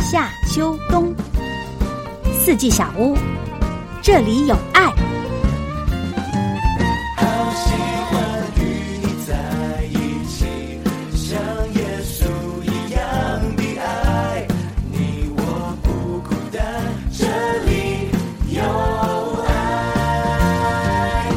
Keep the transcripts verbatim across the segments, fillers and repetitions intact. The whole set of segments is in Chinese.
夏秋冬，四季小屋，这里有爱。 好喜欢与你在一起，像耶稣一样的爱，你我不孤单，这里有爱。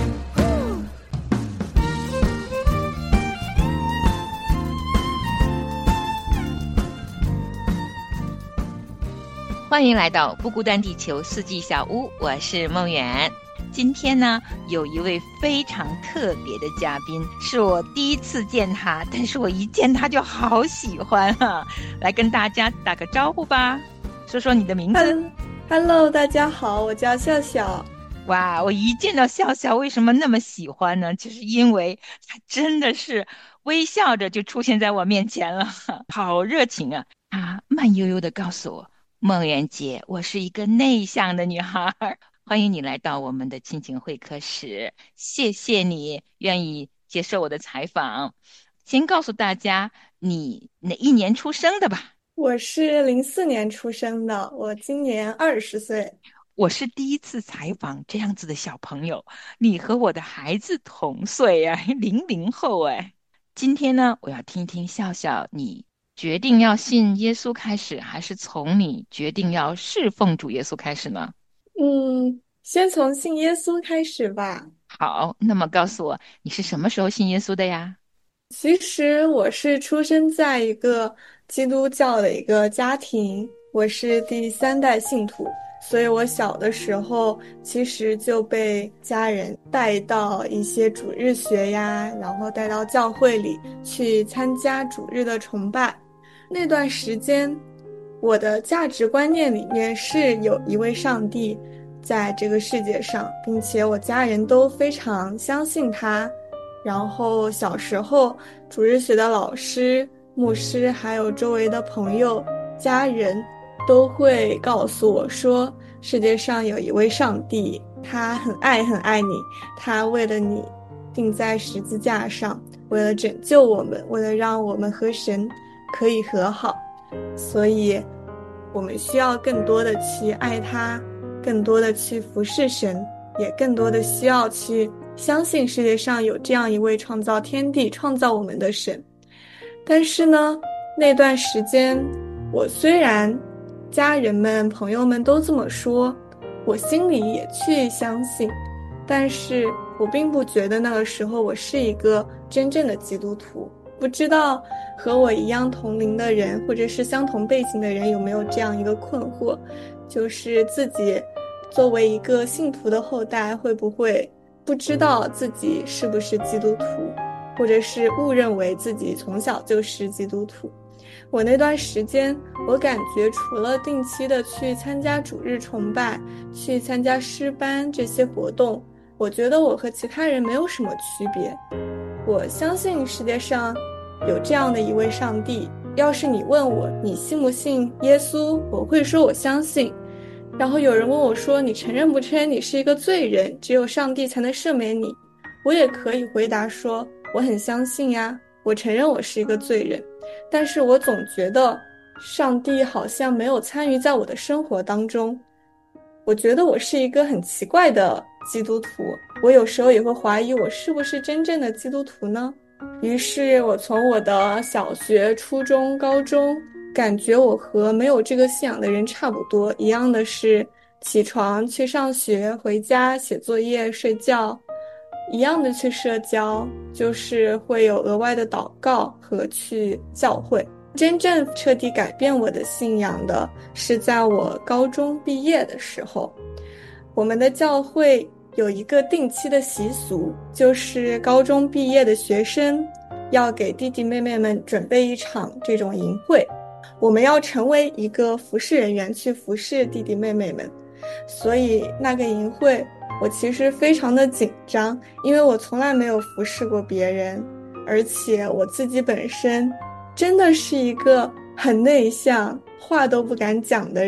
欢迎来到不孤单地球四季小屋，我是梦圆。今天呢，有一位非常特别的嘉宾，是我第一次见他，但是我一见他就好喜欢啊！来跟大家打个招呼吧，说说你的名字。 Hello， 大家好，我叫笑笑。 哇，我一见到笑笑，为什么那么喜欢呢？就是因为他真的是微笑着就出现在我面前了，好热情啊！他慢悠悠地告诉我，梦圆姐，我是一个内向的女孩，欢迎你来到我们的亲情会客室，谢谢你愿意接受我的采访。先告诉大家你哪一年出生的吧。 我是零四年出生的，我今年二十岁。 我是第一次采访这样子的小朋友，你和我的孩子同岁啊，零零后哎。今天呢，我要听听笑笑，你决定要信耶稣开始，还是从你决定要侍奉主耶稣开始呢？ 嗯，先从信耶稣开始吧。 好，那么告诉我，你是什么时候信耶稣的呀？ 其实我是出生在一个基督教的一个家庭，我是第三代信徒，所以我小的时候其实就被家人带到一些主日学呀，然后带到教会里去参加主日的崇拜。那段时间，我的价值观念里面是有一位上帝在这个世界上，并且我家人都非常相信他。然后小时候，主日学的老师、牧师，还有周围的朋友、家人，都会告诉我说，世界上有一位上帝，他很爱很爱你，他为了你钉在十字架上，为了拯救我们，为了让我们和神可以和好，所以我们需要更多的去爱他，更多的去服侍神，也更多的需要去相信世界上有这样一位创造天地、创造我们的神。但是呢，那段时间，我虽然家人们、朋友们都这么说，我心里也去相信，但是我并不觉得那个时候我是一个真正的基督徒。不知道和我一样同龄的人，或者是相同背景的人，有没有这样一个困惑，就是自己作为一个信徒的后代，会不会不知道自己是不是基督徒，或者是误认为自己从小就是基督徒。我那段时间，我感觉除了定期的去参加主日崇拜，去参加诗班这些活动，我觉得我和其他人没有什么区别。我相信世界上有这样的一位上帝，要是你问我你信不信耶稣，我会说我相信。然后有人问我说，你承认不承认你是一个罪人，只有上帝才能赦免你，我也可以回答说我很相信呀，我承认我是一个罪人，但是我总觉得上帝好像没有参与在我的生活当中。我觉得我是一个很奇怪的基督徒，我有时候也会怀疑我是不是真正的基督徒呢？于是我从我的小学、初中、高中，感觉我和没有这个信仰的人差不多，一样的是起床去上学，回家写作业睡觉，一样的去社交，就是会有额外的祷告和去教会。真正彻底改变我的信仰的是在我高中毕业的时候，我们的教会有一个定期的习俗，就是高中毕业的学生要给弟弟妹妹们准备一场这种营会，我们要成为一个服侍人员去服侍弟弟妹妹们。所以那个营会我其实非常的紧张，因为我从来没有服侍过别人，而且我自己本身真的是一个很内向、话都不敢讲的人，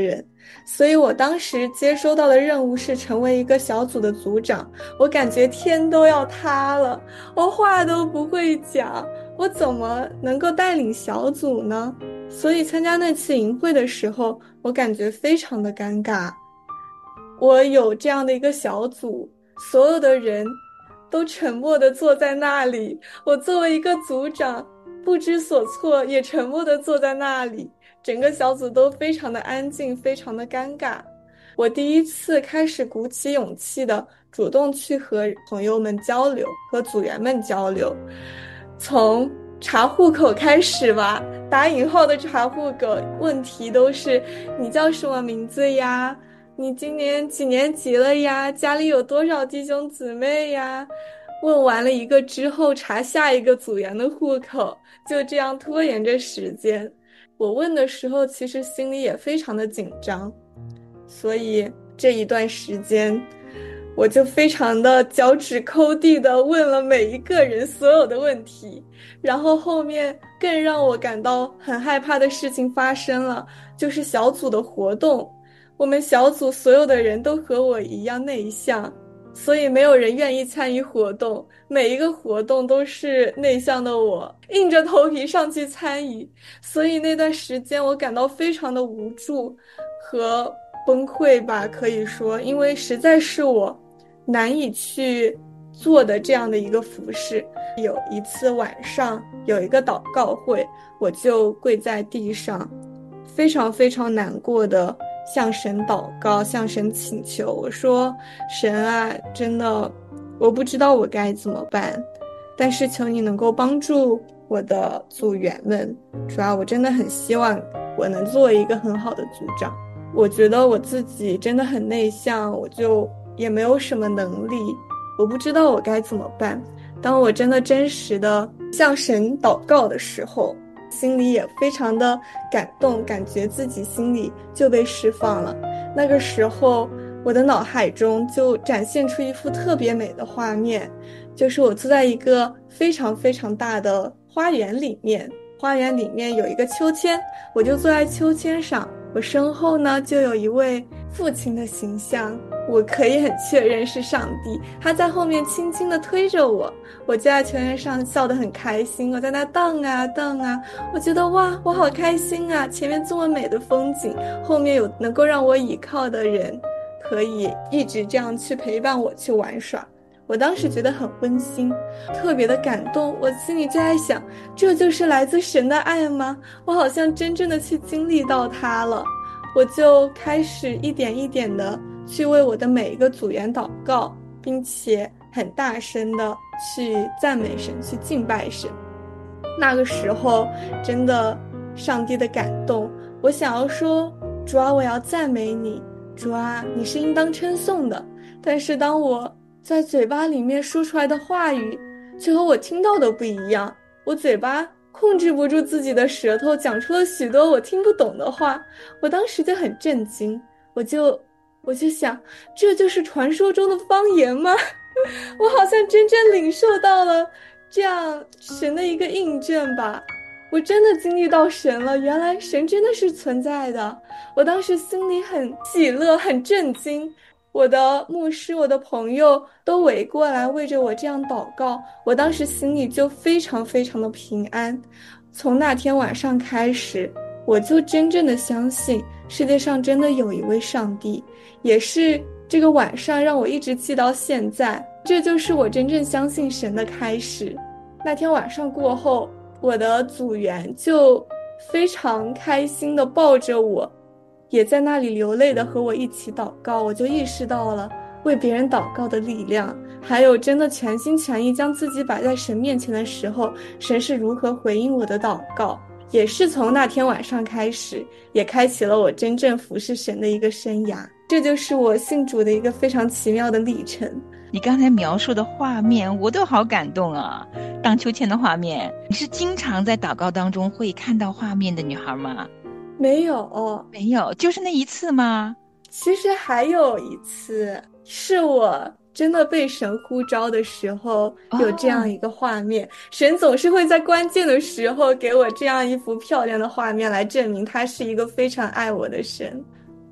所以我当时接收到的任务是成为一个小组的组长。我感觉天都要塌了，我话都不会讲，我怎么能够带领小组呢？所以参加那次营会的时候，我感觉非常的尴尬。我有这样的一个小组，所有的人都沉默地坐在那里，我作为一个组长不知所措，也沉默地坐在那里，整个小组都非常的安静，非常的尴尬。我第一次开始鼓起勇气的主动去和朋友们交流，和组员们交流，从查户口开始吧，打引号的查户口，问题都是你叫什么名字呀？你今年几年级了呀？家里有多少弟兄姊妹呀？问完了一个之后，查下一个组员的户口，就这样拖延着时间。我问的时候，其实心里也非常的紧张，所以这一段时间，我就非常的脚趾抠地的问了每一个人所有的问题。然后后面更让我感到很害怕的事情发生了，就是小组的活动。我们小组所有的人都和我一样内向，所以没有人愿意参与活动，每一个活动都是内向的我硬着头皮上去参与。所以那段时间我感到非常的无助和崩溃吧，可以说，因为实在是我难以去做的这样的一个服饰。有一次晚上有一个祷告会，我就跪在地上，非常非常难过的向神祷告，向神请求，我说神啊，真的我不知道我该怎么办，但是求你能够帮助我的组员们，主要我真的很希望我能做一个很好的组长。我觉得我自己真的很内向，我就也没有什么能力，我不知道我该怎么办。当我真的真实的向神祷告的时候，心里也非常的感动，感觉自己心里就被释放了。那个时候我的脑海中就展现出一幅特别美的画面，就是我坐在一个非常非常大的花园里面，花园里面有一个秋千，我就坐在秋千上，我身后呢就有一位父亲的形象，我可以很确认是上帝，他在后面轻轻地推着我，我就在秋千上笑得很开心，我在那荡啊荡啊，我觉得哇，我好开心啊，前面这么美的风景，后面有能够让我倚靠的人，可以一直这样去陪伴我去玩耍。我当时觉得很温馨，特别的感动，我心里就在想，这就是来自神的爱吗？我好像真正的去经历到它了。我就开始一点一点的去为我的每一个组员祷告，并且很大声的去赞美神，去敬拜神。那个时候真的上帝的感动，我想要说，主啊，我要赞美你，主啊，你是应当称颂的。但是当我在嘴巴里面说出来的话语却和我听到的不一样，我嘴巴控制不住自己的舌头，讲出了许多我听不懂的话。我当时就很震惊，我就我就想，这就是传说中的方言吗？我好像真正领受到了这样神的一个印证吧，我真的经历到神了，原来神真的是存在的。我当时心里很喜乐，很震惊。我的牧师，我的朋友都围过来为着我这样祷告，我当时心里就非常非常的平安。从那天晚上开始，我就真正的相信世界上真的有一位上帝，也是这个晚上让我一直记到现在，这就是我真正相信神的开始。那天晚上过后，我的组员就非常开心地抱着我，也在那里流泪的和我一起祷告。我就意识到了为别人祷告的力量，还有真的全心全意将自己摆在神面前的时候，神是如何回应我的祷告。也是从那天晚上开始，也开启了我真正服侍神的一个生涯。这就是我信主的一个非常奇妙的历程。 你刚才描述的画面我都好感动啊，荡秋千的画面。你是经常在祷告当中会看到画面的女孩吗？ 没有， 没有，就是那一次吗？ 其实还有一次，是我真的被神呼召的时候，有这样一个画面。哦，神总是会在关键的时候给我这样一幅漂亮的画面，来证明他是一个非常爱我的神。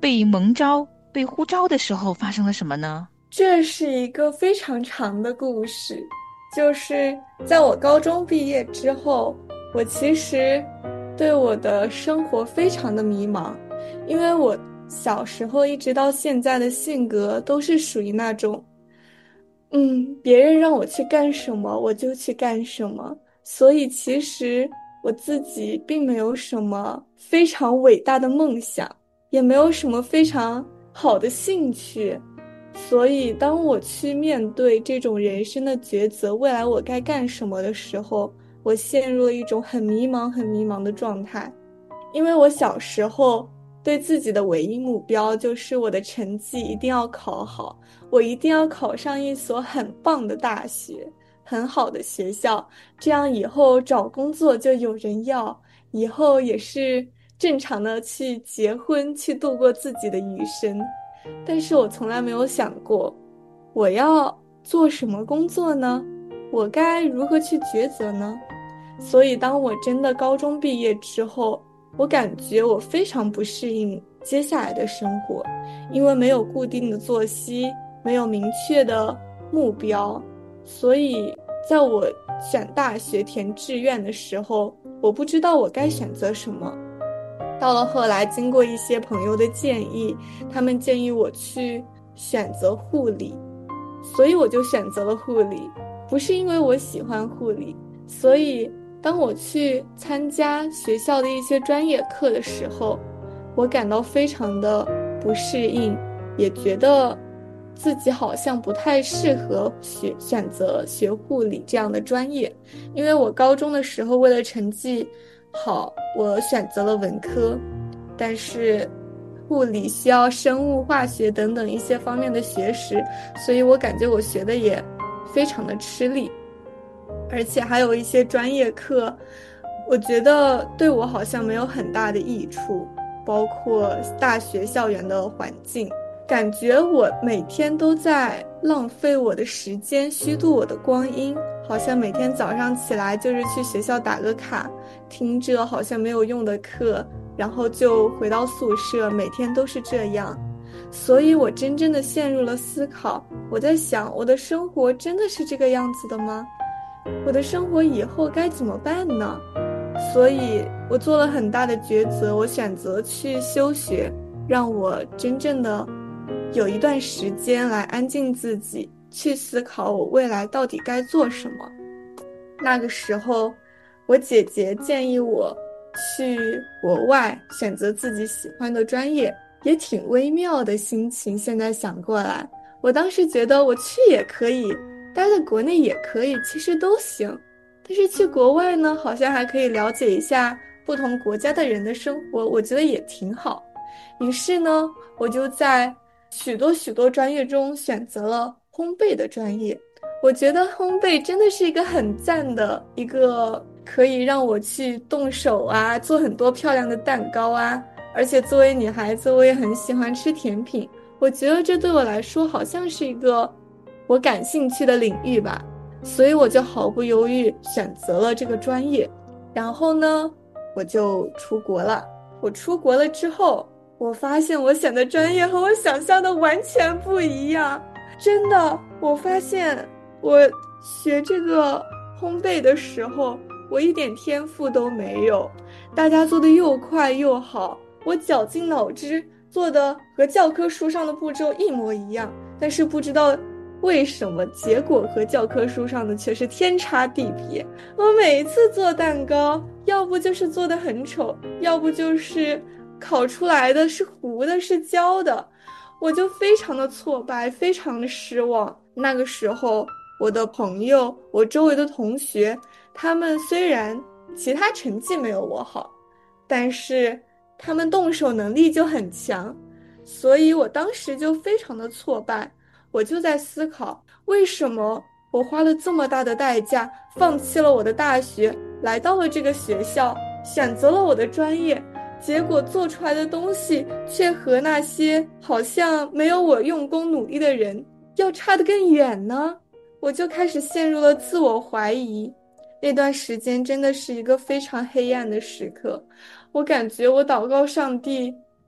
被蒙召、被呼召的时候发生了什么呢？ 这是一个非常长的故事，就是在我高中毕业之后，我其实对我的生活非常的迷茫，因为我小时候一直到现在的性格都是属于那种，嗯，别人让我去干什么，我就去干什么。所以其实我自己并没有什么非常伟大的梦想，也没有什么非常好的兴趣。所以当我去面对这种人生的抉择，未来我该干什么的时候，我陷入了一种很迷茫、很迷茫的状态。因为我小时候对自己的唯一目标就是我的成绩一定要考好，我一定要考上一所很棒的大学，很好的学校，这样以后找工作就有人要，以后也是正常的去结婚，去度过自己的余生。但是我从来没有想过，我要做什么工作呢？我该如何去抉择呢？所以当我真的高中毕业之后，我感觉我非常不适应接下来的生活，因为没有固定的作息，没有明确的目标，所以在我选大学填志愿的时候，我不知道我该选择什么。到了后来，经过一些朋友的建议，他们建议我去选择护理，所以我就选择了护理。不是因为我喜欢护理，所以当我去参加学校的一些专业课的时候，我感到非常的不适应，也觉得自己好像不太适合学选择学护理这样的专业。因为我高中的时候为了成绩好，我选择了文科，但是护理需要生物、化学等等一些方面的学识，所以我感觉我学的也非常的吃力，而且还有一些专业课，我觉得对我好像没有很大的益处，包括大学校园的环境，感觉我每天都在浪费我的时间，虚度我的光阴，好像每天早上起来就是去学校打个卡，听着好像没有用的课，然后就回到宿舍，每天都是这样。所以我真正的陷入了思考，我在想，我的生活真的是这个样子的吗？我的生活以后该怎么办呢？所以我做了很大的抉择，我选择去休学，让我真正的有一段时间来安静自己，去思考我未来到底该做什么。那个时候，我姐姐建议我去国外选择自己喜欢的专业，也挺微妙的心情。现在想过来，我当时觉得我去也可以，待在国内也可以，其实都行。但是去国外呢，好像还可以了解一下不同国家的人的生活，我觉得也挺好。于是呢，我就在许多许多专业中选择了烘焙的专业。我觉得烘焙真的是一个很赞的一个，可以让我去动手啊，做很多漂亮的蛋糕啊。而且作为女孩子，我也很喜欢吃甜品，我觉得这对我来说好像是一个我感兴趣的领域吧。所以我就毫不犹豫选择了这个专业。然后呢，我就出国了。我出国了之后，我发现我选的专业和我想象的完全不一样。真的，我发现我学这个烘焙的时候，我一点天赋都没有，大家做的又快又好，我绞尽脑汁做的和教科书上的步骤一模一样，但是不知道为什么结果和教科书上的却是天差地别。我每一次做蛋糕，要不就是做的很丑，要不就是烤出来的是糊的，是焦的，我就非常的挫败，非常的失望。那个时候，我的朋友，我周围的同学，他们虽然其他成绩没有我好，但是他们动手能力就很强，所以我当时就非常的挫败。我就在思考，为什么我花了这么大的代价，放弃了我的大学，来到了这个学校，选择了我的专业，结果做出来的东西却和那些好像没有我用功努力的人要差得更远呢？我就开始陷入了自我怀疑。那段时间真的是一个非常黑暗的时刻，我感觉我祷告上帝，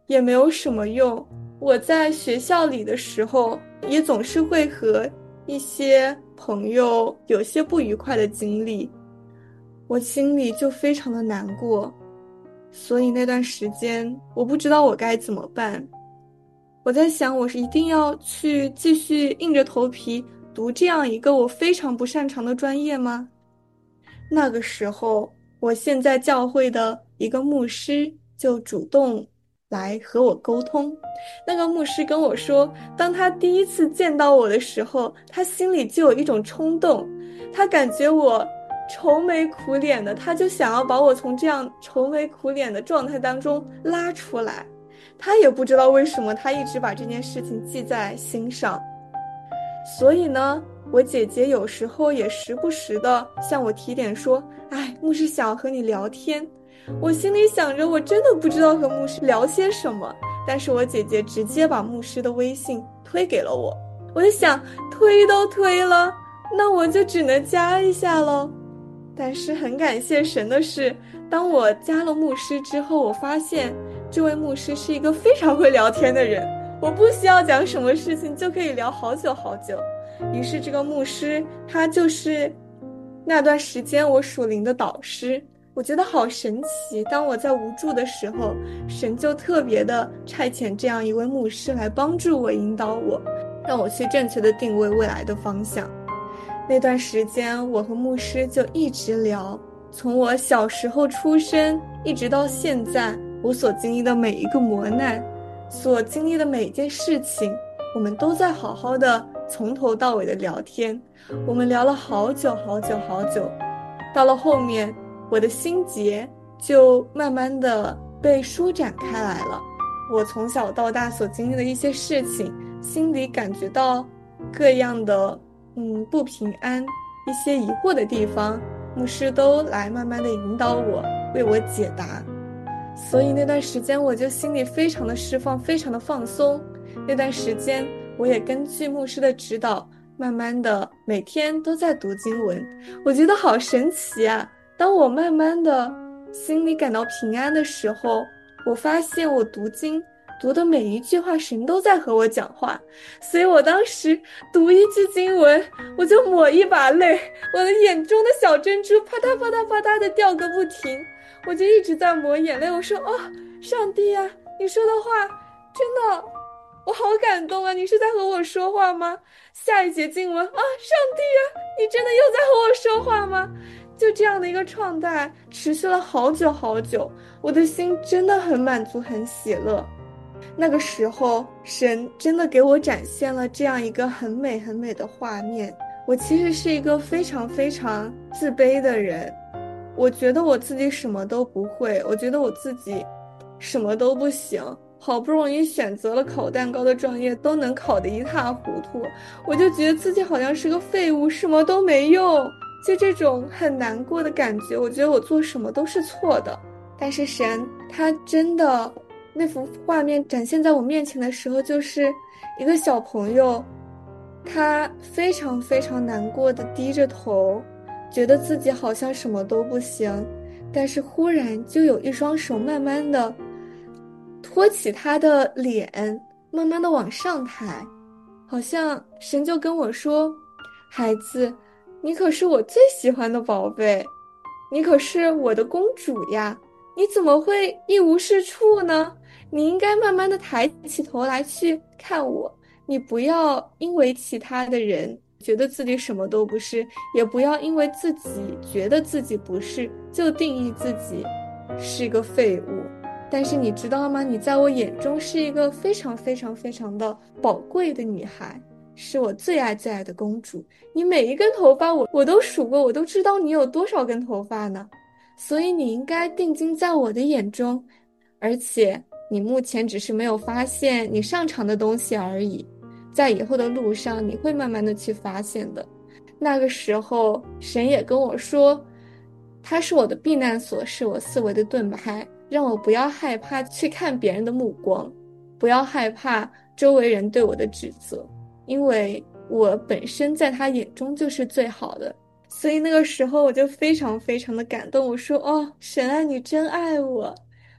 也没有什么用。我在学校里的时候，也总是会和一些朋友有些不愉快的经历，我心里就非常的难过。所以那段时间，我不知道我该怎么办。我在想，我是一定要去继续硬着头皮读这样一个我非常不擅长的专业吗？那个时候，我现在教会的一个牧师就主动来和我沟通。那个牧师跟我说，当他第一次见到我的时候，他心里就有一种冲动，他感觉我愁眉苦脸的，他就想要把我从这样愁眉苦脸的状态当中拉出来。他也不知道为什么，他一直把这件事情记在心上。所以呢，我姐姐有时候也时不时的向我提点说，哎，牧师想要和你聊天。我心里想着，我真的不知道和牧师聊些什么，但是我姐姐直接把牧师的微信推给了我。我就想，推都推了，那我就只能加一下咯。但是很感谢神的是，当我加了牧师之后，我发现这位牧师是一个非常会聊天的人，我不需要讲什么事情就可以聊好久好久。于是这个牧师他就是那段时间我属灵的导师。我觉得好神奇，当我在无助的时候，神就特别的差遣这样一位牧师来帮助我，引导我，让我去正确的定位未来的方向。那段时间我和牧师就一直聊，从我小时候出生一直到现在，我所经历的每一个磨难，所经历的每一件事情，我们都在好好的从头到尾的聊天。我们聊了好久好久好久，到了后面我的心结就慢慢的被舒展开来了。我从小到大所经历的一些事情，心里感觉到各样的嗯不平安，一些疑惑的地方，牧师都来慢慢的引导我，为我解答。所以那段时间我就心里非常的释放，非常的放松。那段时间我也根据牧师的指导，慢慢的每天都在读经文。我觉得好神奇啊，当我慢慢的心里感到平安的时候，我发现我读经读的每一句话，神都在和我讲话。所以我当时读一句经文，我就抹一把泪，我的眼中的小珍珠啪嗒啪嗒啪嗒的掉个不停，我就一直在抹眼泪。我说，哦，上帝啊，你说的话真的我好感动啊，你是在和我说话吗？下一节经文啊，上帝啊，你真的又在和我说话吗？就这样的一个状态持续了好久好久，我的心真的很满足，很喜乐。那个时候神真的给我展现了这样一个很美很美的画面。我其实是一个非常非常自卑的人，我觉得我自己什么都不会，我觉得我自己什么都不行，好不容易选择了烤蛋糕的专业，都能烤得一塌糊涂，我就觉得自己好像是个废物，什么都没用，就这种很难过的感觉，我觉得我做什么都是错的。但是神他真的，那幅画面展现在我面前的时候，就是一个小朋友，他非常非常难过的低着头，觉得自己好像什么都不行，但是忽然就有一双手慢慢的托起他的脸，慢慢的往上抬，好像神就跟我说，孩子，你可是我最喜欢的宝贝，你可是我的公主呀，你怎么会一无是处呢？你应该慢慢的抬起头来去看我，你不要因为其他的人觉得自己什么都不是，也不要因为自己觉得自己不是，就定义自己是个废物。但是你知道吗？你在我眼中是一个非常非常非常的宝贵的女孩，是我最爱最爱的公主。你每一根头发我我都数过，我都知道你有多少根头发呢。所以你应该定睛在我的眼中，而且你目前只是没有发现你擅长的东西而已，在以后的路上你会慢慢的去发现的。那个时候神也跟我说，他是我的避难所，是我思维的盾牌，让我不要害怕去看别人的目光，不要害怕周围人对我的指责，因为我本身在他眼中就是最好的。所以那个时候我就非常非常的感动，我说，哦，神啊，你真爱我，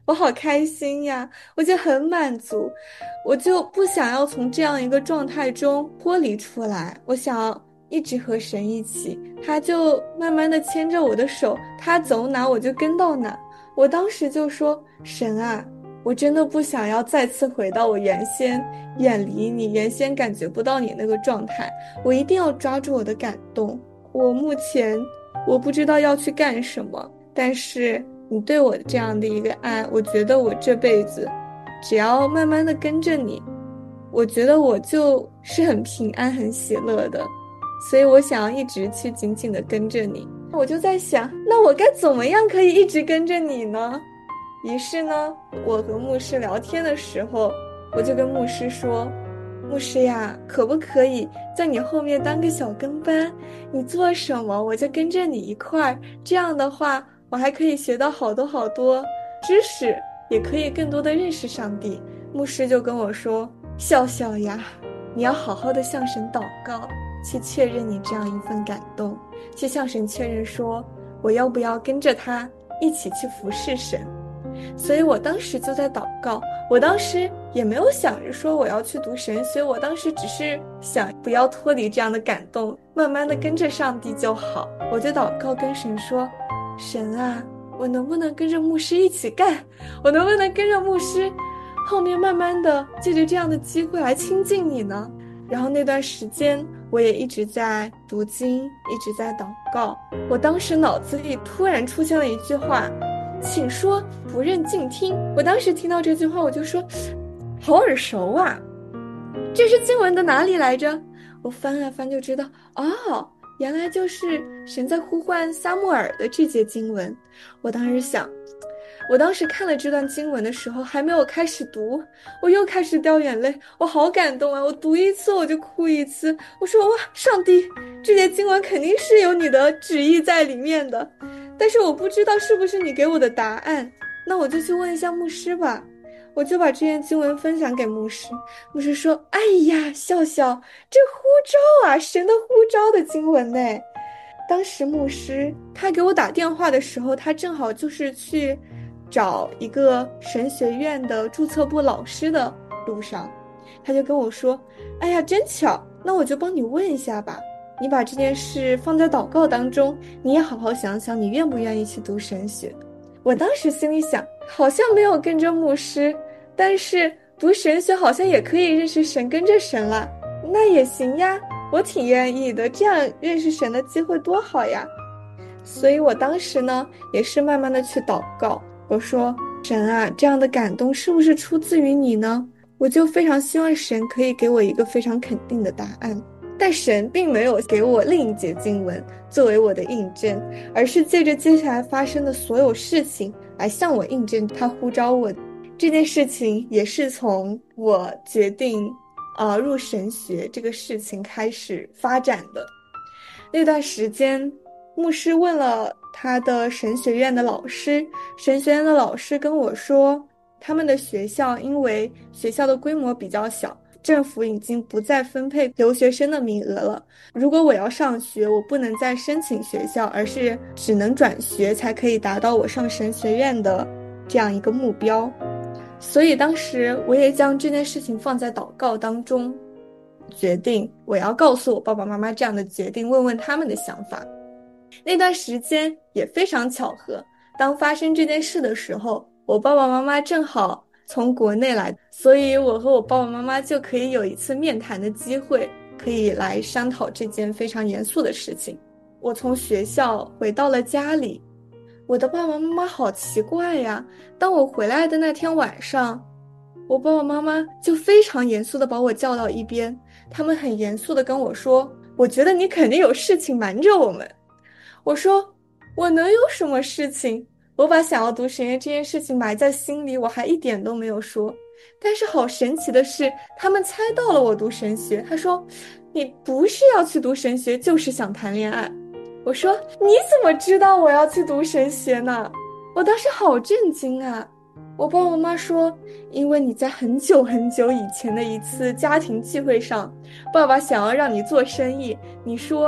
我好开心呀，我就很满足，我就不想要从这样一个状态中脱离出来，我想要一直和神一起，他就慢慢的牵着我的手，他走哪我就跟到哪。我当时就说，神啊，我真的不想要再次回到我原先远离你，原先感觉不到你那个状态，我一定要抓住我的感动。我目前我不知道要去干什么，但是你对我这样的一个爱，我觉得我这辈子只要慢慢的跟着你，我觉得我就是很平安很喜乐的，所以我想要一直去紧紧的跟着你。我就在想，那我该怎么样可以一直跟着你呢？于是呢，我和牧师聊天的时候，我就跟牧师说，牧师呀，可不可以在你后面当个小跟班，你做什么我就跟着你一块儿，这样的话我还可以学到好多好多知识，也可以更多的认识上帝。牧师就跟我说，笑笑呀，你要好好的向神祷告，去确认你这样一份感动，去向神确认说，我要不要跟着他一起去服侍神。所以我当时就在祷告，我当时也没有想着说我要去读神学，我当时只是想不要脱离这样的感动，慢慢的跟着上帝就好。我就祷告跟神说，神啊，我能不能跟着牧师一起干？我能不能跟着牧师后面慢慢的借着这样的机会来亲近你呢？然后那段时间我也一直在读经，一直在祷告。我当时脑子里突然出现了一句话，请说，不认静听。我当时听到这句话，我就说，好耳熟啊，这是经文的哪里来着？我翻了翻就知道，哦，原来就是神在呼唤撒母耳的这节经文。我当时想，我当时看了这段经文的时候，还没有开始读，我又开始掉眼泪，我好感动啊！我读一次我就哭一次。我说，哇，上帝，这节经文肯定是有你的旨意在里面的，但是我不知道是不是你给我的答案，那我就去问一下牧师吧。我就把这篇经文分享给牧师，牧师说，哎呀，笑笑，这呼召啊，神的呼召的经文呢。当时牧师他给我打电话的时候，他正好就是去找一个神学院的注册部老师的路上，他就跟我说，哎呀，真巧，那我就帮你问一下吧，你把这件事放在祷告当中，你也好好想想，你愿不愿意去读神学。我当时心里想，好像没有跟着牧师，但是读神学好像也可以认识神，跟着神了，那也行呀，我挺愿意的，这样认识神的机会多好呀。所以我当时呢也是慢慢的去祷告，我说，神啊，这样的感动是不是出自于你呢？我就非常希望神可以给我一个非常肯定的答案。但神并没有给我另一节经文作为我的印证，而是借着接下来发生的所有事情来向我印证他呼召我。这件事情也是从我决定呃入神学这个事情开始发展的。那段时间牧师问了他的神学院的老师，神学院的老师跟我说，他们的学校因为学校的规模比较小，政府已经不再分配留学生的名额了，如果我要上学，我不能再申请学校，而是只能转学才可以达到我上神学院的这样一个目标。所以当时我也将这件事情放在祷告当中，决定我要告诉我爸爸妈妈这样的决定，问问他们的想法。那段时间也非常巧合，当发生这件事的时候，我爸爸妈妈正好从国内来，所以我和我爸爸妈妈就可以有一次面谈的机会，可以来商讨这件非常严肃的事情。我从学校回到了家里，我的爸爸妈妈好奇怪呀，当我回来的那天晚上，我爸爸妈妈就非常严肃地把我叫到一边，他们很严肃地跟我说，我觉得你肯定有事情瞒着我们。我说，我能有什么事情？我把想要读神学这件事情埋在心里，我还一点都没有说。但是好神奇的是，他们猜到了我读神学。他说，你不是要去读神学，就是想谈恋爱。我说，你怎么知道我要去读神学呢？我当时好震惊啊。我爸爸妈妈说，因为你在很久很久以前的一次家庭聚会上，爸爸想要让你做生意，你说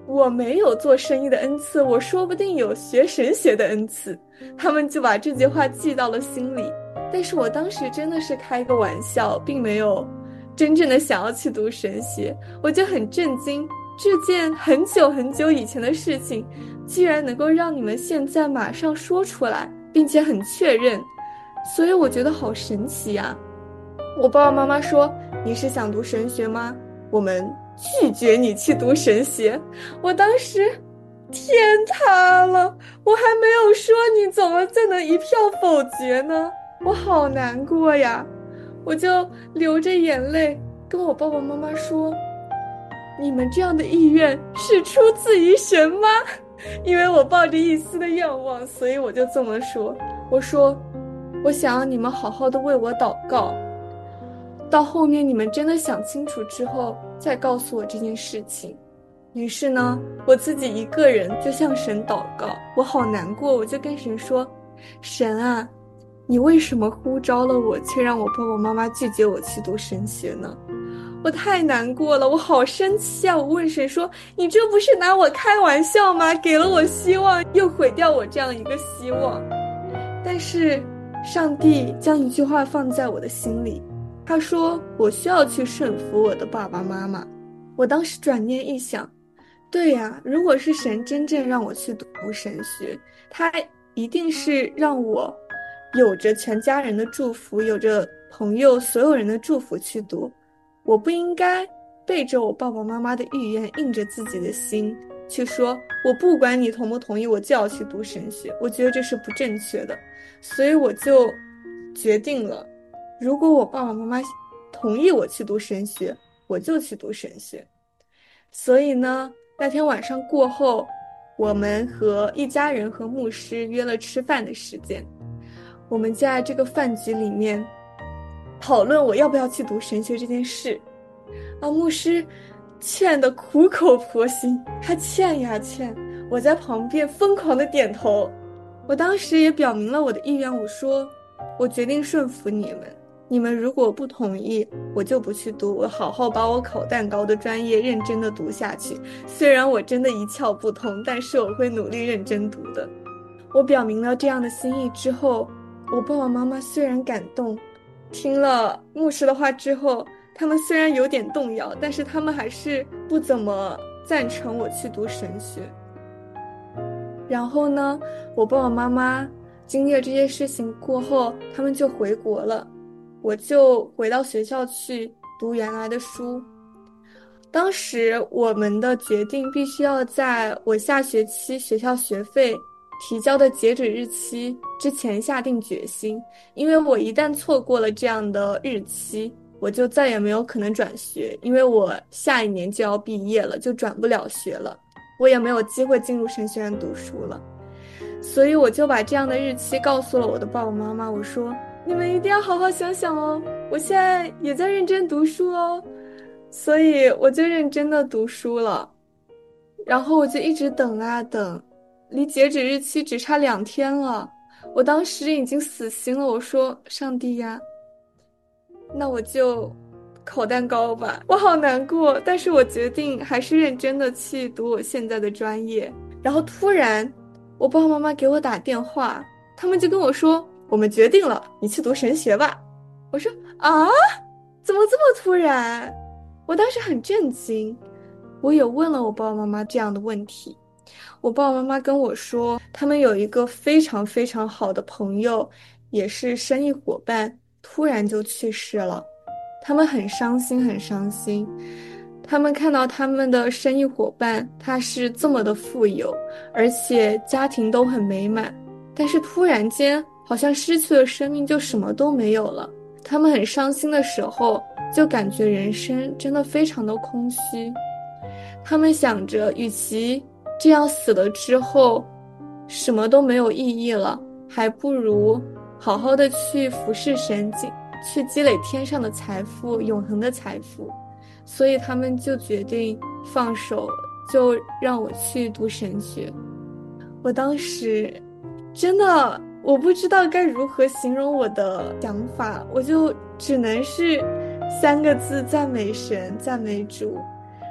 我没有做生意的恩赐，我说不定有学神学的恩赐。他们就把这句话记到了心里。但是我当时真的是开个玩笑，并没有真正的想要去读神学。我就很震惊，这件很久很久以前的事情居然能够让你们现在马上说出来，并且很确认，所以我觉得好神奇呀。我爸爸妈妈说，你是想读神学吗？我们拒绝你去读神学。我当时天塌了，我还没有说，你怎么就能一票否决呢？我好难过呀。我就流着眼泪跟我爸爸妈妈说，你们这样的意愿是出自于神吗？因为我抱着一丝的愿望，所以我就这么说。我说，我想要你们好好的为我祷告，到后面你们真的想清楚之后再告诉我这件事情。于是呢，我自己一个人就向神祷告，我好难过，我就跟神说，神啊，你为什么呼召了我，却让我爸爸妈妈拒绝我去读神学呢？我太难过了，我好生气啊！我问神说，你这不是拿我开玩笑吗？给了我希望，又毁掉我这样一个希望。但是上帝将一句话放在我的心里，他说我需要去顺服我的爸爸妈妈。我当时转念一想，对呀，如果是神真正让我去读神学，他一定是让我有着全家人的祝福，有着朋友所有人的祝福去读。我不应该背着我爸爸妈妈的意愿，硬着自己的心去说，我不管你同不同意，我就要去读神学。我觉得这是不正确的，所以我就决定了，如果我爸爸妈妈同意我去读神学，我就去读神学。所以呢，那天晚上过后，我们和一家人和牧师约了吃饭的时间。我们在这个饭局里面讨论我要不要去读神学这件事。啊，牧师劝得苦口婆心，他劝呀劝，我在旁边疯狂的点头。我当时也表明了我的意愿，我说我决定顺服你们，你们如果不同意，我就不去读，我好好把我烤蛋糕的专业认真的读下去。虽然我真的一窍不通，但是我会努力认真读的。我表明了这样的心意之后，我爸爸妈妈虽然感动，听了牧师的话之后，他们虽然有点动摇，但是他们还是不怎么赞成我去读神学。然后呢，我爸爸妈妈经历了这些事情过后，他们就回国了，我就回到学校去读原来的书。当时我们的决定必须要在我下学期学校学费提交的截止日期之前下定决心，因为我一旦错过了这样的日期，我就再也没有可能转学，因为我下一年就要毕业了，就转不了学了，我也没有机会进入神学院读书了。所以我就把这样的日期告诉了我的爸爸妈妈，我说你们一定要好好想想哦，我现在也在认真读书哦。所以我就认真的读书了，然后我就一直等啊等，离截止日期只差两天了。我当时已经死心了，我说上帝呀，那我就烤蛋糕吧。我好难过，但是我决定还是认真的去读我现在的专业。然后突然我爸爸妈妈给我打电话，他们就跟我说，我们决定了，你去读神学吧。我说啊，怎么这么突然？我当时很震惊，我也问了我爸爸妈妈这样的问题。我爸爸妈妈跟我说，他们有一个非常非常好的朋友，也是生意伙伴，突然就去世了。他们很伤心很伤心，他们看到他们的生意伙伴他是这么的富有，而且家庭都很美满，但是突然间好像失去了生命，就什么都没有了。他们很伤心的时候，就感觉人生真的非常的空虚。他们想着，与其这样死了之后什么都没有意义了，还不如好好的去服侍神，去积累天上的财富，永恒的财富。所以他们就决定放手，就让我去读神学。我当时真的我不知道该如何形容我的想法，我就只能是三个字：赞美神，赞美主。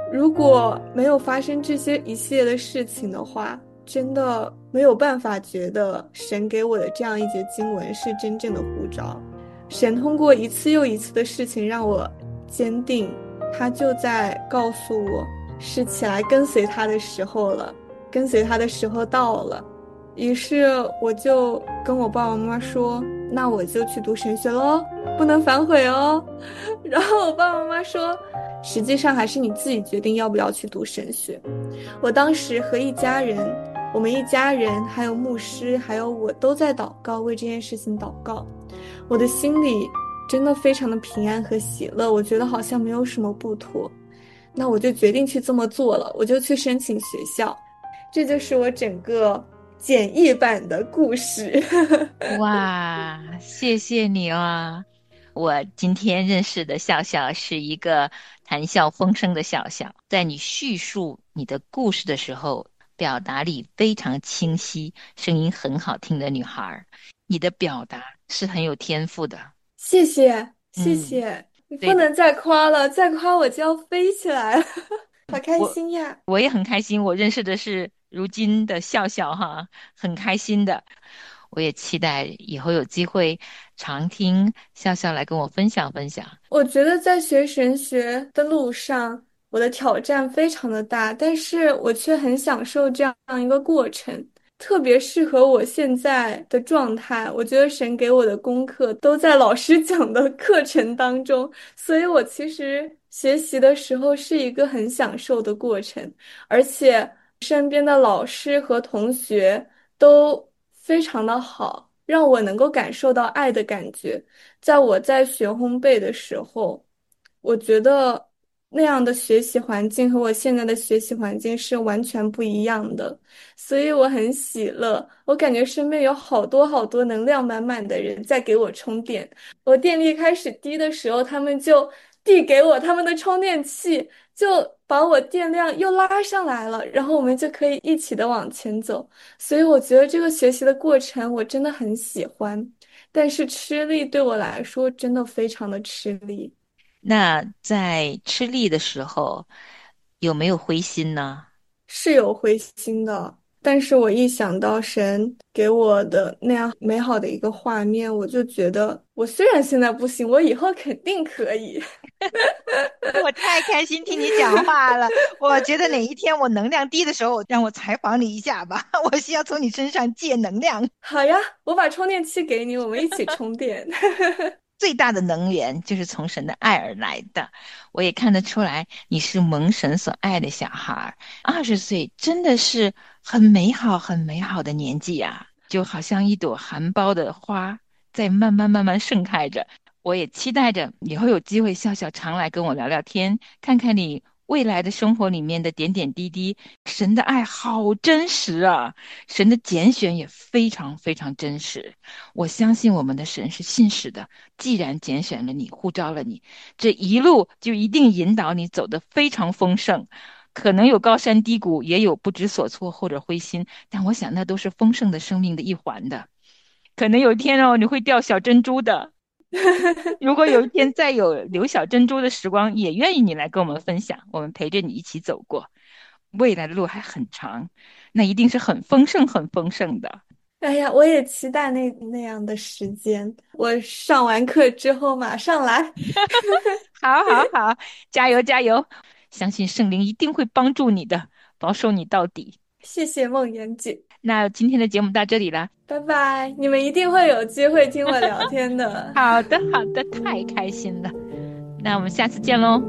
如果没有发生这些一系列的事情的话，真的没有办法觉得神给我的这样一节经文是真正的呼召。神通过一次又一次的事情让我坚定，他就在告诉我，是起来跟随他的时候了，跟随他的时候到了。于是我就跟我爸爸妈妈说，那我就去读神学咯，不能反悔哦。然后我爸爸妈妈说，实际上还是你自己决定要不要去读神学。我当时和一家人，我们一家人还有牧师还有我都在祷告，为这件事情祷告。我的心里真的非常的平安和喜乐，我觉得好像没有什么不妥。那我就决定去这么做了，我就去申请学校。这就是我整个简易版的故事。 哇，谢谢你啊！我今天认识的笑笑是一个谈笑风生的笑笑，在你叙述你的故事的时候，表达力非常清晰，声音很好听的女孩。你的表达是很有天赋的。 谢谢，谢嗯， 谢，你对的， 不能再夸了，再夸我就要飞起来了，好开我心呀！ 我也很开心，我认识的是如今的笑笑哈，很开心的。我也期待以后有机会常听笑笑来跟我分享分享。 我觉得在学神学的路上，我的挑战非常的大，但是我却很享受这样一个过程，特别适合我现在的状态。我觉得神给我的功课都在老师讲的课程当中，所以我其实学习的时候是一个很享受的过程，而且身边的老师和同学都非常的好，让我能够感受到爱的感觉。在我在学烘焙的时候，我觉得那样的学习环境和我现在的学习环境是完全不一样的，所以我很喜乐。我感觉身边有好多好多能量满满的人在给我充电。我电力开始低的时候，他们就递给我他们的充电器，就把我电量又拉上来了，然后我们就可以一起的往前走。所以我觉得这个学习的过程我真的很喜欢。但是吃力对我来说真的非常的吃力， 那在吃力的时候，有没有灰心呢？ 是有灰心的。但是我一想到神给我的那样美好的一个画面，我就觉得我虽然现在不行，我以后肯定可以。 我太开心听你讲话了，我觉得哪一天我能量低的时候，让我采访你一下吧，我需要从你身上借能量。 好呀，我把充电器给你，我们一起充电。 最大的能源就是从神的爱而来的，我也看得出来你是蒙神所爱的小孩。二十岁真的是很美好、很美好的年纪啊，就好像一朵含苞的花在慢慢慢慢盛开着。我也期待着以后有机会笑笑常来跟我聊聊天，看看你未来的生活里面的点点滴滴。神的爱好真实啊，神的拣选也非常非常真实。我相信我们的神是信实的，既然拣选了你，呼召了你，这一路就一定引导你走得非常丰盛。可能有高山低谷，也有不知所措或者灰心，但我想那都是丰盛的生命的一环的。可能有一天哦，你会掉小珍珠的。如果有一天再有留小珍珠的时光，也愿意你来跟我们分享，我们陪着你一起走过。未来的路还很长，那一定是很丰盛、很丰盛的。 哎呀，我也期待那那样的时间。我上完课之后马上来。 好，好，好，加油，加油！相信圣灵一定会帮助你的，保守你到底。 谢谢梦妍姐， 那今天的节目到这里了。 拜拜！你们一定会有机会听我聊天的。 好的，好的，太开心了。那我们下次见喽。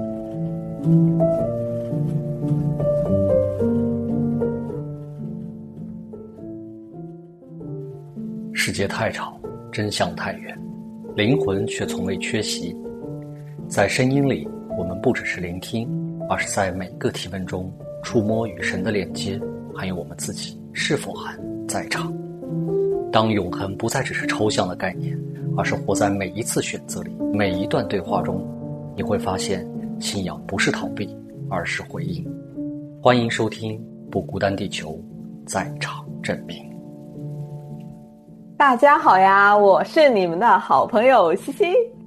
世界太吵，真相太远，灵魂却从未缺席。在声音里，我们不只是聆听，而是在每个提问中触摸与神的链接，还有我们自己是否还在场。当永恒不再只是抽象的概念，而是活在每一次选择里，每一段对话中，你会发现信仰不是逃避，而是回应。欢迎收听不孤单地球，在场证明。 大家好呀，我是你们的好朋友西西。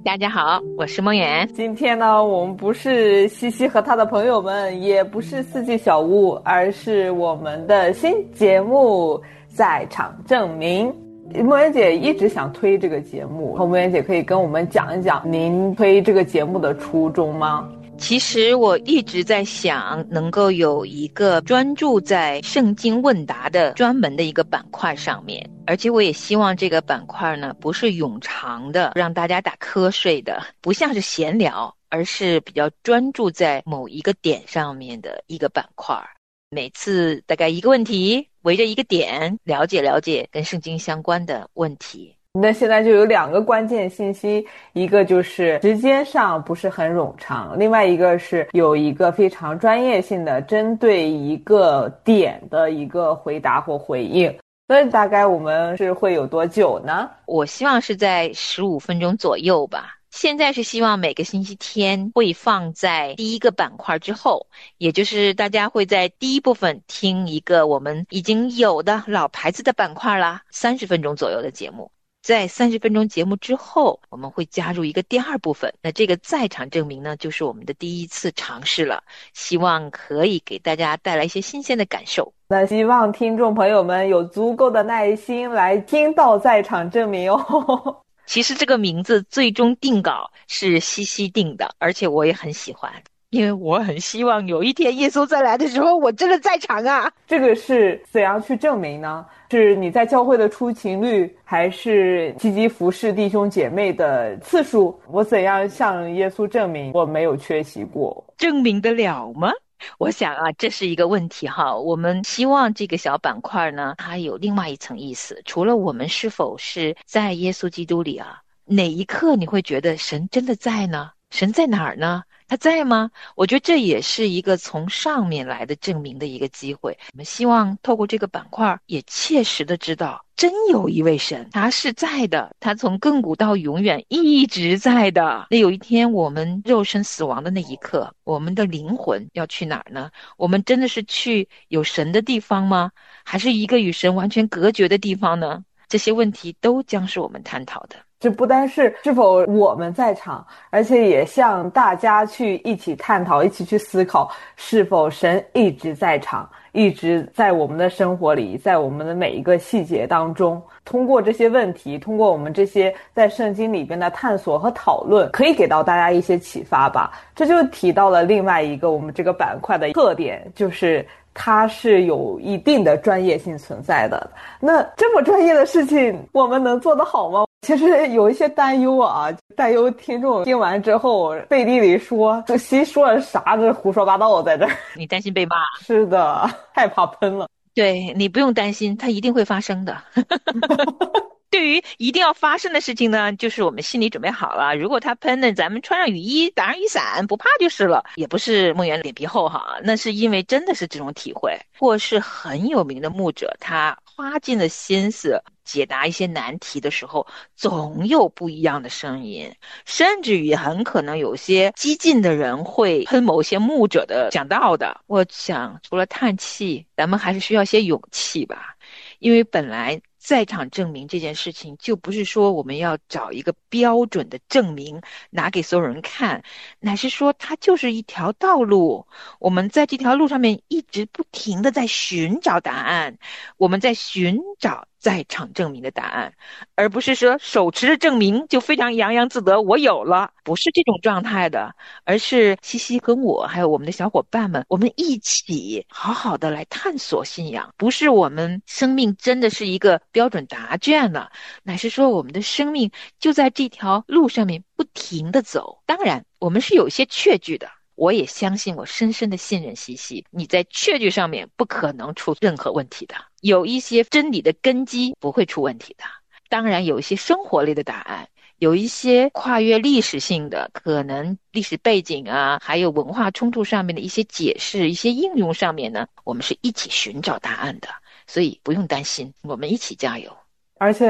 大家好，我是梦圆。 今天呢，我们不是西西和他的朋友们，也不是四季小屋，而是我们的新节目在场证明。梦圆姐一直想推这个节目，梦圆姐可以跟我们讲一讲您推这个节目的初衷吗？ 其实我一直在想，能够有一个专注在圣经问答的专门的一个板块上面，而且我也希望这个板块呢不是冗长的，让大家打瞌睡的，不像是闲聊，而是比较专注在某一个点上面的一个板块。每次大概一个问题，围着一个点了解了解跟圣经相关的问题。 那现在就有两个关键信息，一个就是时间上不是很冗长，另外一个是有一个非常专业性的针对一个点的一个回答或回应。那大概我们是会有多久呢？ 我希望是在十五分钟左右吧。现在是希望每个星期天会放在第一个板块之后，也就是大家会在第一部分听一个我们已经有的老牌子的板块啦，三十分钟左右的节目。在三十分钟节目之后，我们会加入一个第二部分。那这个在场证明呢，就是我们的第一次尝试了，希望可以给大家带来一些新鲜的感受。 那希望听众朋友们有足够的耐心来听到在场证明哦。 其实这个名字最终定稿是西西定的，而且我也很喜欢，因为我很希望有一天耶稣再来的时候，我真的在场啊。 这个是怎样去证明呢？是你在教会的出勤率，还是积极服侍弟兄姐妹的次数？我怎样向耶稣证明我没有缺席过？ 证明得了吗？我想啊，这是一个问题哈。我们希望这个小板块呢，它有另外一层意思。除了我们是否是在耶稣基督里啊，哪一刻你会觉得神真的在呢？神在哪儿呢？他在吗？我觉得这也是一个从上面来的证明的一个机会。我们希望透过这个板块，也切实的知道，真有一位神，他是在的，他从亘古到永远一直在的。那有一天我们肉身死亡的那一刻，我们的灵魂要去哪儿呢？我们真的是去有神的地方吗？还是一个与神完全隔绝的地方呢？这些问题都将是我们探讨的。 这不单是是否我们在场，而且也向大家去一起探讨，一起去思考，是否神一直在场，一直在我们的生活里，在我们的每一个细节当中。通过这些问题，通过我们这些在圣经里边的探索和讨论，可以给到大家一些启发吧。这就提到了另外一个我们这个板块的特点，就是它是有一定的专业性存在的。那这么专业的事情，我们能做得好吗？其实有一些担忧啊，担忧听众听完之后背地里说这西说了啥，这胡说八道在这儿。 你担心被骂？ 是的，害怕喷了。 对，你不用担心，它一定会发生的。对于一定要发生的事情呢，就是我们心里准备好了。如果他喷呢，咱们穿上雨衣，打上雨伞，不怕就是了。也不是梦圆脸皮厚哈，那是因为真的是这种体会。或是很有名的牧者，他花尽了心思解答一些难题的时候，总有不一样的声音，甚至于很可能有些激进的人会喷某些牧者的讲道的。我想除了叹气，咱们还是需要些勇气吧。因为本来在场证明这件事情，就不是说我们要找一个标准的证明拿给所有人看，乃是说它就是一条道路，我们在这条路上面一直不停的在寻找答案，我们在寻找在场证明的答案，而不是说手持着证明就非常洋洋自得我有了，不是这种状态的，而是西西跟我还有我们的小伙伴们，我们一起好好的来探索信仰。不是我们生命真的是一个标准答卷了，乃是说我们的生命就在这条路上面不停的走。当然我们是有一些确据的，我也相信，我深深的信任西西，你在确据上面不可能出任何问题的，有一些真理的根基不会出问题的。当然有一些生活类的答案，有一些跨越历史性的，可能历史背景啊，还有文化冲突上面的一些解释，一些应用上面呢，我们是一起寻找答案的，所以不用担心，我们一起加油。 而且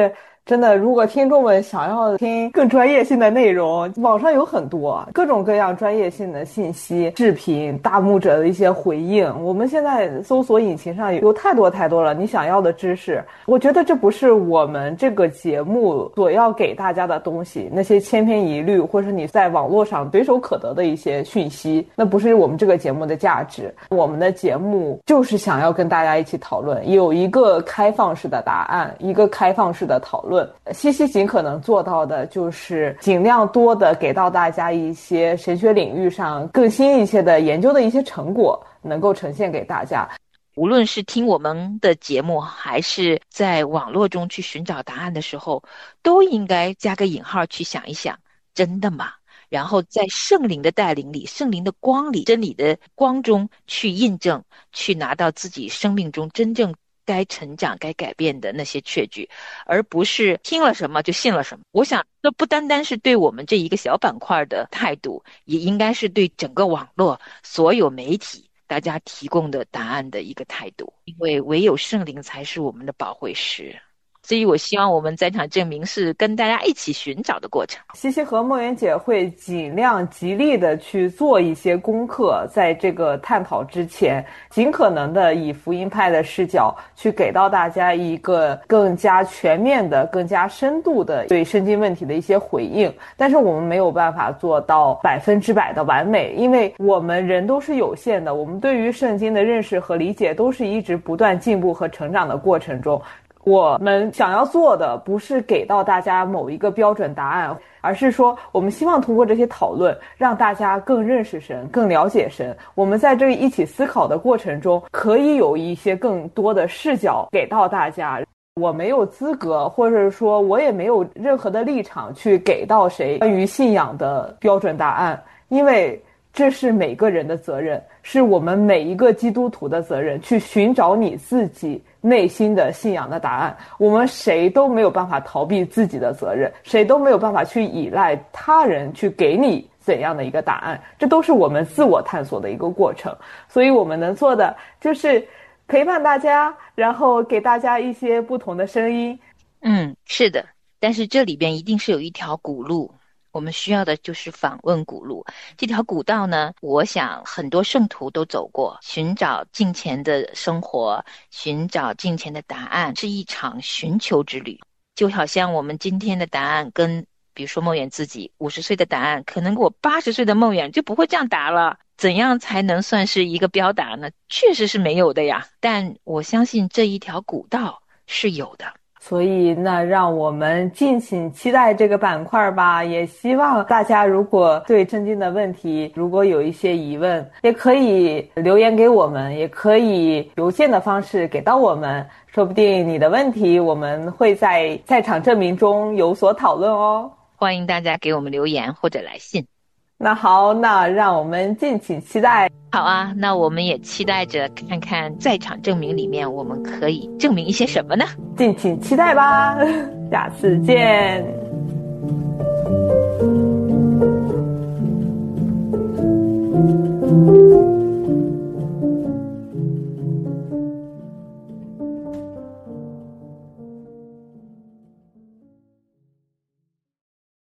真的，如果听众们想要听更专业性的内容，网上有很多各种各样专业性的信息、视频、大牧者的一些回应。我们现在搜索引擎上有太多太多了，你想要的知识，我觉得这不是我们这个节目所要给大家的东西。那些千篇一律，或是你在网络上随手可得的一些讯息，那不是我们这个节目的价值。我们的节目就是想要跟大家一起讨论，有一个开放式的答案，一个开放式的讨论。西西尽可能做到的就是尽量多的给到大家一些神学领域上更新一些的研究的一些成果，能够呈现给大家。 无论是听我们的节目，还是在网络中去寻找答案的时候，都应该加个引号去想一想，真的吗？然后在圣灵的带领里，圣灵的光里，真理的光中去印证，去拿到自己生命中真正该成长该改变的那些确据，而不是听了什么就信了什么。我想这不单单是对我们这一个小板块的态度，也应该是对整个网络所有媒体大家提供的答案的一个态度，因为唯有圣灵才是我们的保惠师。所以我希望我们在场证明是跟大家一起寻找的过程。 西西和梦圆姐会尽量极力的去做一些功课，在这个探讨之前，尽可能的以福音派的视角去给到大家一个更加全面的、更加深度的对圣经问题的一些回应。但是我们没有办法做到百分之百的完美，因为我们人都是有限的，我们对于圣经的认识和理解都是一直不断进步和成长的过程中。我们想要做的不是给到大家某一个标准答案，而是说我们希望通过这些讨论让大家更认识神，更了解神。我们在这一起思考的过程中，可以有一些更多的视角给到大家。我没有资格，或者说我也没有任何的立场去给到谁关于信仰的标准答案，因为这是每个人的责任，是我们每一个基督徒的责任，去寻找你自己内心的信仰的答案。我们谁都没有办法逃避自己的责任，谁都没有办法去依赖他人去给你怎样的一个答案，这都是我们自我探索的一个过程。所以我们能做的就是陪伴大家，然后给大家一些不同的声音。 嗯，是的，但是这里边一定是有一条古路，我们需要的就是访问古路。这条古道呢，我想很多圣徒都走过，寻找敬虔的生活，寻找敬虔的答案，是一场寻求之旅。就好像我们今天的答案跟比如说梦远自己五十岁的答案，可能我八十岁的梦远就不会这样答了。怎样才能算是一个标答呢？确实是没有的呀，但我相信这一条古道是有的。 所以那让我们敬请期待这个板块吧，也希望大家如果对圣经的问题如果有一些疑问，也可以留言给我们，也可以邮件的方式给到我们，说不定你的问题我们会在在场证明中有所讨论哦。 欢迎大家给我们留言或者来信。 那好，那让我们敬请期待。 好啊，那我们也期待着看看在场证明里面我们可以证明一些什么呢？ 敬请期待吧，下次见。